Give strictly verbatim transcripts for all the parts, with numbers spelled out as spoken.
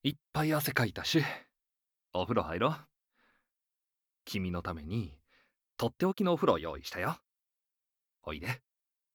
いっぱい汗かいたし、お風呂入ろう。君のために、とっておきのお風呂用意したよ。おいで。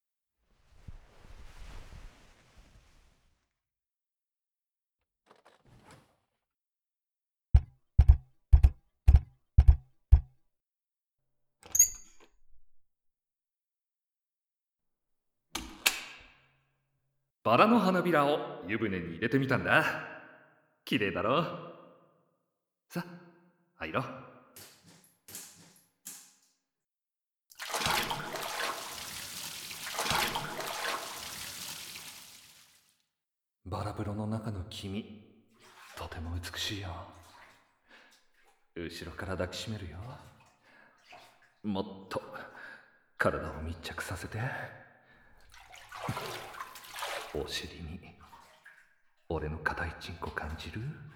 バラの花びらを湯船に入れてみたんだ。綺麗だろ。さあ、入ろう。バラ風呂の中の君、とても美しいよ。後ろから抱きしめるよ。もっと体を密着させて。お尻に俺の硬いチンコ感じる？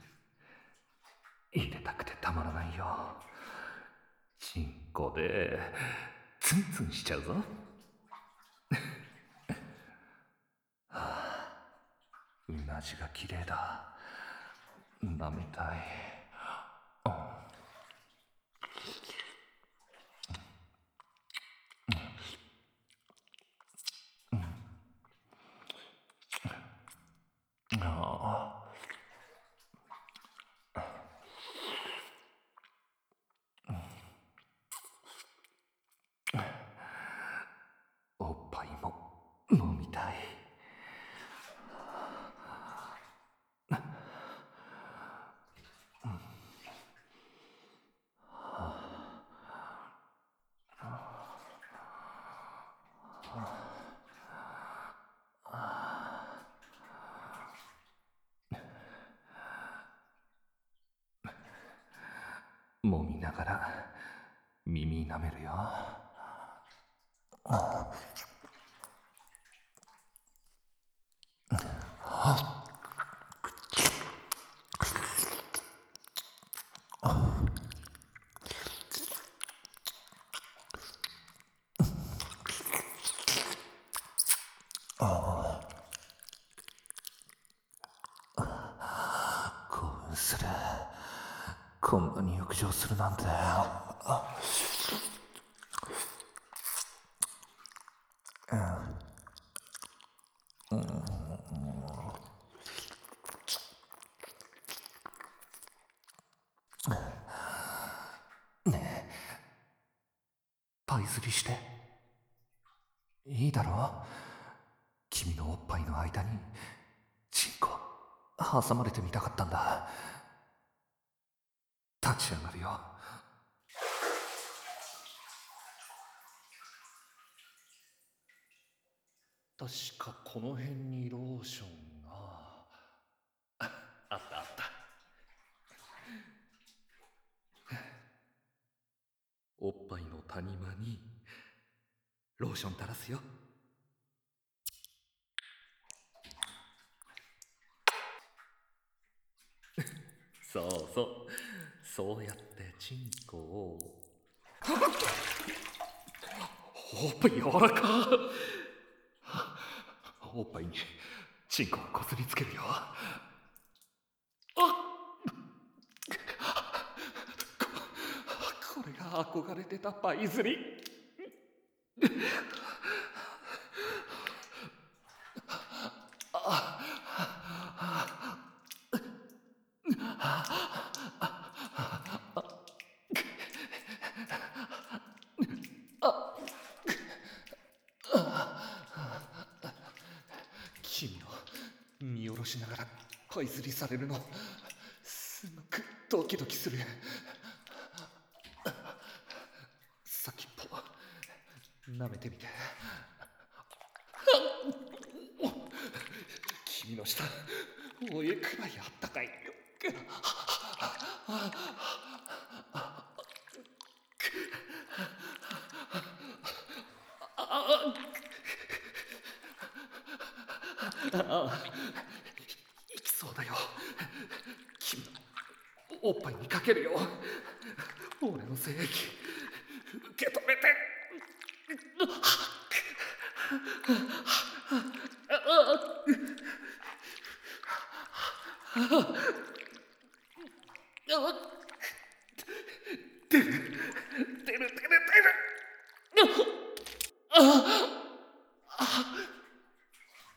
入れたくてたまらないよ。チンコでツンツンしちゃうぞ。うなじが綺麗だ。舐めたい。ああ、おっぱいも飲みたい。揉みながら耳舐めるよ。興奮する。こんなに浴場するなんて。パイ釣りしていいだろう。君のおっぱいの間にチンコ挟まれてみたかったんだ。立ち上がるよ。確かこの辺にローションがああったあった。おっぱいの谷間にローション垂らすよ。そうそう、そうやってチンコをおっぱい柔らか。おっぱいにチンコをこすりつけるよ。これが憧れてたパイ釣り。君の見下ろしながらパイ釣りされるのすごくドキドキする。先っぽ舐めてみて。君の舌おえくらいあったかい。ああ、いきそうだよ。君のおっぱいにかけるよ。俺の精液受け止めて。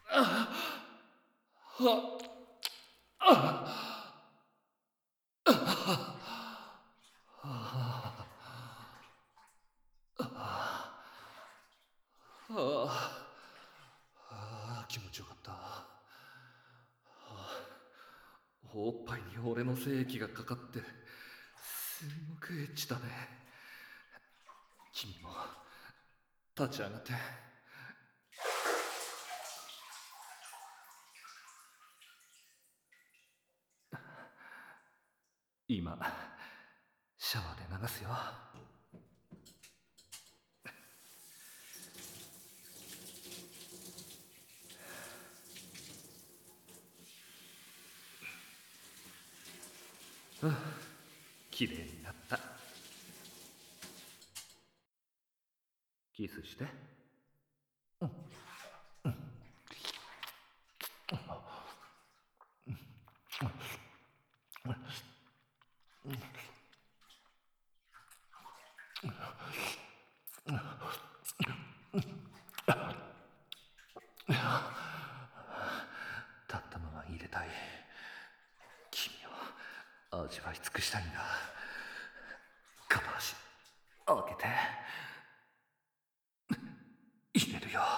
ああ、気持ちよかった。おっぱいに俺の精液がかかってすごくエッチだね。君も立ち上がって。今シャワーで流すよ。うん、きれいになった。キスして。立ったまま入れたい。君を味わい尽くしたいんだ。片足開けて入れるよ。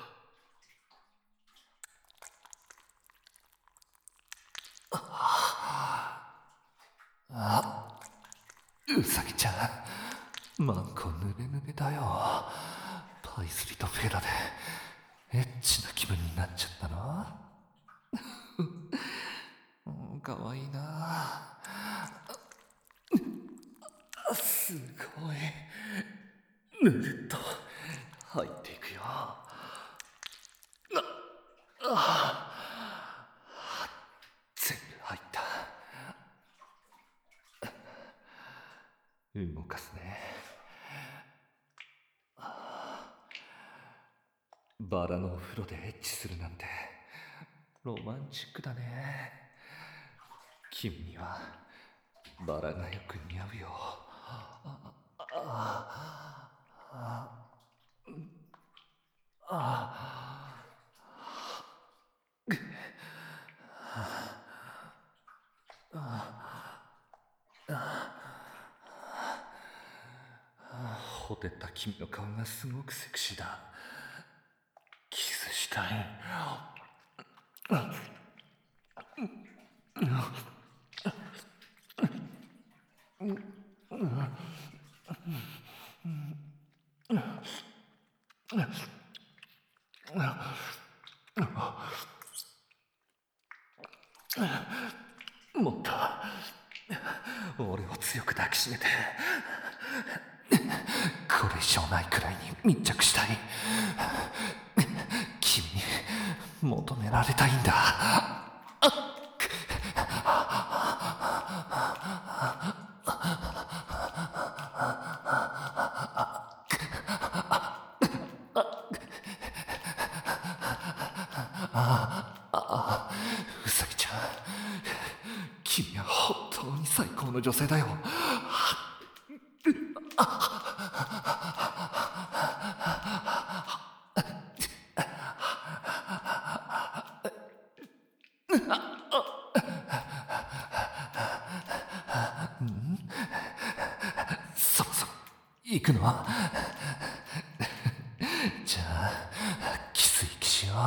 あ、うさぎちゃん、マンコぬれぬれだよ。パイスリとフェラでエッチな気分になっちゃったの。かわいいな。すごいぬるっと入っていくよ。ああ、全部入った。動かすね。バラのお風呂でエッチするなんてロマンチックだね。君にはバラがよく似合うよ。ああああ、ほてった君の顔がすごくセクシーだ。キスしたい。もっと俺を強く抱きしめて、これ以上ないくらいに密着したい。君に求められたいんだ。うさぎちゃん、君は本当に最高の女性だよ。そろそろ行くの？じゃあキス息しよ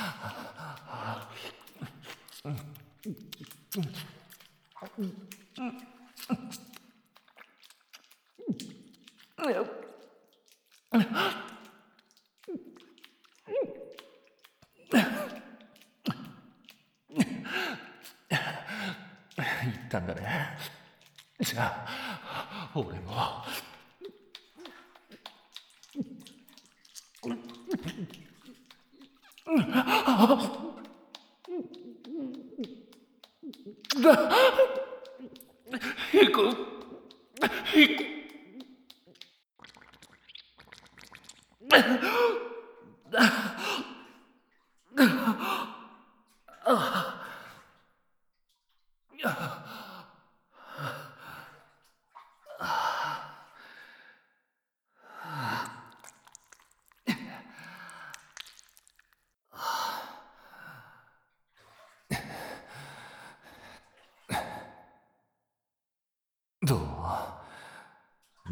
う。言ったんだね。じゃあ俺も。行こう。行こ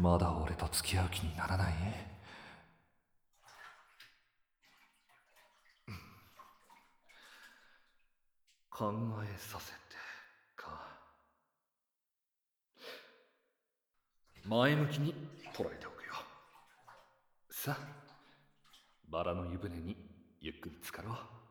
まだ俺と付き合う気にならない？考えさせてか。前向きに捉えておくよ。さあ、バラの湯船にゆっくり浸かろう。